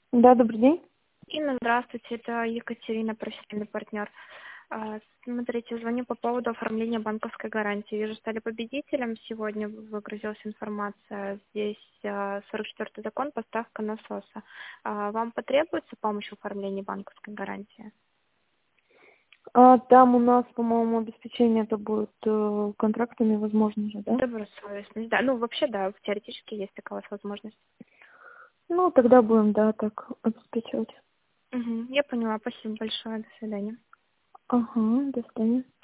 Да, добрый день. Инна, здравствуйте, это Екатерина, профессиональный партнер. Смотрите, звоню по поводу оформления банковской гарантии. Вижу, стали победителем. Сегодня выгрузилась информация. Здесь 44-й закон, поставка насоса. Вам потребуется помощь в оформлении банковской гарантии? Там у нас, по-моему, обеспечение это будет контрактами, возможно же, да? Добросовестность, да. Ну, вообще, да, теоретически есть такая у вас возможность. Ну, тогда будем, да, так обеспечивать. Мгм, я поняла, спасибо большое, до свидания. Ага, до свидания.